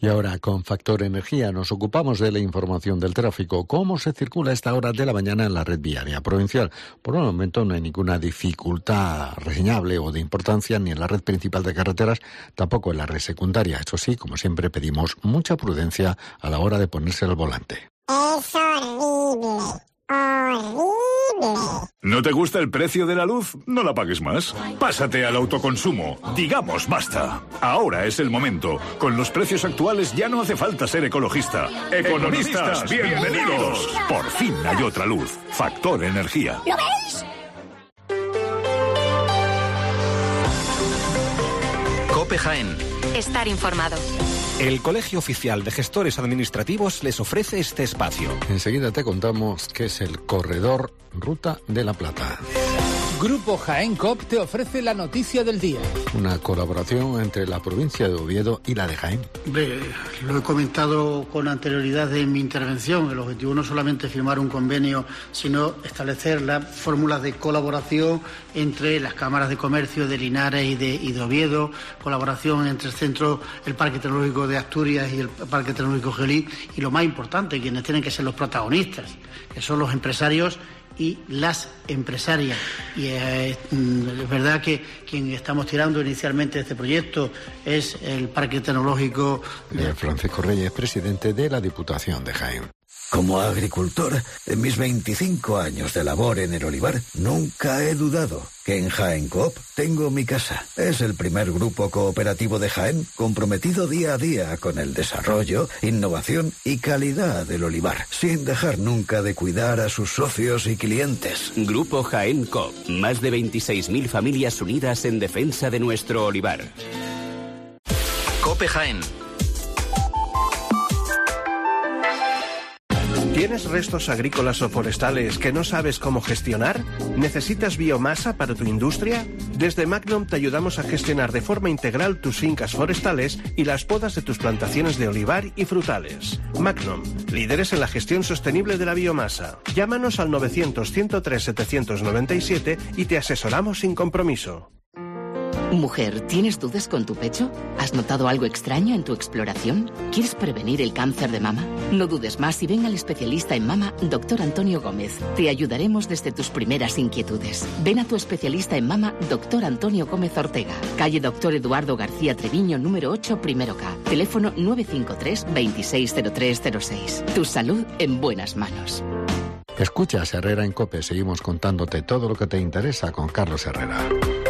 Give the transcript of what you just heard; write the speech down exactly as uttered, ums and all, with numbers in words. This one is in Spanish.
Y ahora, con Factor Energía, nos ocupamos de la información del tráfico. ¿Cómo se circula a esta hora de la mañana en la red viaria provincial? Por el momento no hay ninguna dificultad reseñable o de importancia ni en la red principal de carreteras, tampoco en la red secundaria. Eso sí, como siempre, pedimos mucha prudencia a la hora de ponerse al volante. Es horrible, horrible. ¿No te gusta el precio de la luz? No la pagues más. Pásate al autoconsumo. Digamos basta. Ahora es el momento. Con los precios actuales ya no hace falta ser ecologista. Economistas, bienvenidos. Por fin hay otra luz. Factor Energía. ¿Lo veis? COPE Jaén. Estar informado. El Colegio Oficial de Gestores Administrativos les ofrece este espacio. Enseguida te contamos qué es el Corredor Ruta de la Plata. Grupo Jaén Coop te ofrece la noticia del día. Una colaboración entre la provincia de Oviedo y la de Jaén. Hombre, lo he comentado con anterioridad en mi intervención. El objetivo no es solamente firmar un convenio, sino establecer las fórmulas de colaboración entre las cámaras de comercio de Linares y de, y de Oviedo, colaboración entre el centro, el Parque Tecnológico de Asturias y el Parque Tecnológico Gelí, y lo más importante, quienes tienen que ser los protagonistas, que son los empresarios y las empresarias. Y eh, es verdad que quien estamos tirando inicialmente este proyecto es el Parque Tecnológico de Francisco Reyes, presidente de la Diputación de Jaén. Como agricultor, en mis veinticinco años de labor en el olivar, nunca he dudado que en Jaén Coop tengo mi casa. Es el primer grupo cooperativo de Jaén comprometido día a día con el desarrollo, innovación y calidad del olivar, sin dejar nunca de cuidar a sus socios y clientes. Grupo Jaén Coop, más de veintiséis mil familias unidas en defensa de nuestro olivar. COPE Jaén. ¿Tienes restos agrícolas o forestales que no sabes cómo gestionar? ¿Necesitas biomasa para tu industria? Desde Magnum te ayudamos a gestionar de forma integral tus fincas forestales y las podas de tus plantaciones de olivar y frutales. Magnum, líderes en la gestión sostenible de la biomasa. Llámanos al novecientos, ciento tres, setecientos noventa y siete y te asesoramos sin compromiso. Mujer, ¿tienes dudas con tu pecho? ¿Has notado algo extraño en tu exploración? ¿Quieres prevenir el cáncer de mama? No dudes más y ven al especialista en mama, doctor Antonio Gómez. Te ayudaremos desde tus primeras inquietudes. Ven a tu especialista en mama, doctor Antonio Gómez Ortega. Calle Doctor Eduardo García Treviño, número ocho, primero K. Teléfono nueve cinco tres, veintiséis cero tres cero seis. Tu salud en buenas manos. Escuchas Herrera en COPE. Seguimos contándote todo lo que te interesa con Carlos Herrera.